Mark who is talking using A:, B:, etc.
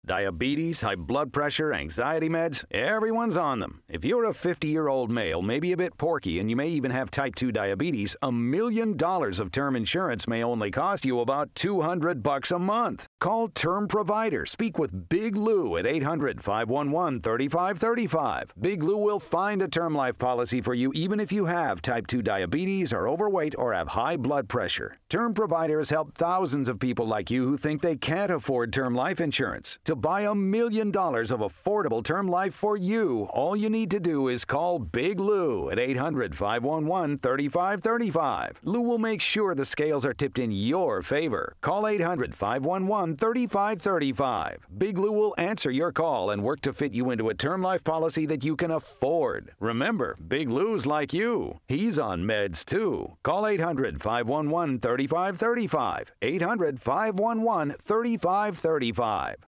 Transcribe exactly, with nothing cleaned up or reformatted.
A: Diabetes, high blood pressure, anxiety meds, everyone's on them. If you're a fifty-year-old male, maybe a bit porky, and you may even have type two diabetes, a million dollars of term insurance may only cost you about two hundred bucks a month. Call Term Provider. Speak with Big Lou at eight hundred, five one one, three five three five. Big Lou will find a term life policy for you even if you have type two diabetes, are overweight, or have high blood pressure. Term Provider has helped thousands of people like you who think they can't afford term life insurance. To buy a million dollars of affordable term life for you, all you need to do is call Big Lou at eight hundred, five one one, three five three five. Lou will make sure the scales are tipped in your favor. Call eight hundred, five one one, three five three five. Big Lou will answer your call and work to fit you into a term life policy that you can afford. Remember, Big Lou's like you. He's on meds too. Call eight hundred, five one one, three five three five. eight hundred, five one one, three five three five.